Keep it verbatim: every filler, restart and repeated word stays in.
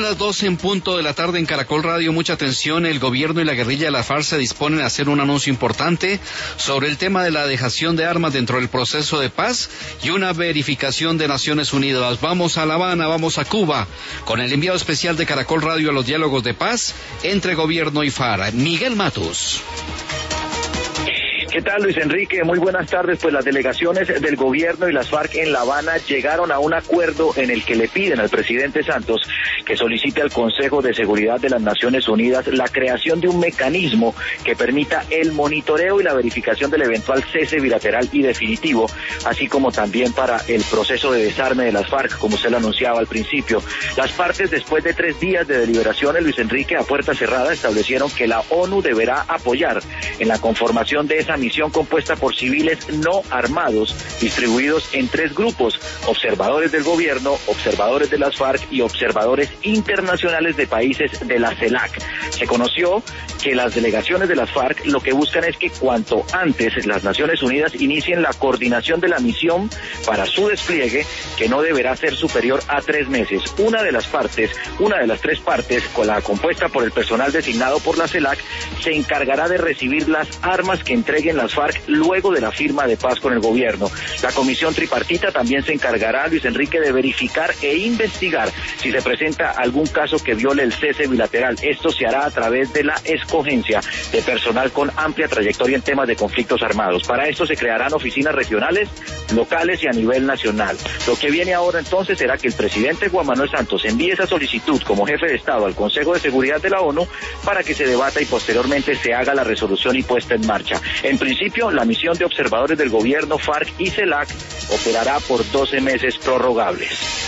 las doce en punto de la tarde en Caracol Radio. Mucha atención, el gobierno y la guerrilla de la FARC se disponen a hacer un anuncio importante sobre el tema de la dejación de armas dentro del proceso de paz y una verificación de Naciones Unidas. Vamos a La Habana, vamos a Cuba, con el enviado especial de Caracol Radio a los diálogos de paz entre gobierno y FARC, Miguel Matus. ¿Qué tal, Luis Enrique? Muy buenas tardes. Pues las delegaciones del gobierno y las FARC en La Habana llegaron a un acuerdo en el que le piden al presidente Santos que solicite al Consejo de Seguridad de las Naciones Unidas la creación de un mecanismo que permita el monitoreo y la verificación del eventual cese bilateral y definitivo, así como también para el proceso de desarme de las FARC, como usted lo anunciaba al principio. Las partes, después de tres días de deliberaciones, Luis Enrique, a puerta cerrada, establecieron que la ONU deberá apoyar en la conformación de esa misión compuesta por civiles no armados, distribuidos en tres grupos: observadores del gobierno, observadores de las FARC y observadores internacionales de países de la CELAC. Se conoció que las delegaciones de las FARC lo que buscan es que cuanto antes las Naciones Unidas inicien la coordinación de la misión para su despliegue, que no deberá ser superior a tres meses. Una de las partes, una de las tres partes, con la compuesta por el personal designado por la CELAC, se encargará de recibir las armas que entreguen las FARC luego de la firma de paz con el gobierno. La comisión tripartita también se encargará, Luis Enrique, de verificar e investigar si se presenta algún caso que viole el cese bilateral. Esto se hará a través de la escogencia de personal con amplia trayectoria en temas de conflictos armados. Para esto se crearán oficinas regionales, locales y a nivel nacional. Lo que viene ahora entonces será que el presidente Juan Manuel Santos envíe esa solicitud como jefe de Estado al Consejo de Seguridad de la ONU para que se debata y posteriormente se haga la resolución y puesta en marcha. En principio, la misión de observadores del gobierno, FARC y CELAC operará por doce meses prorrogables.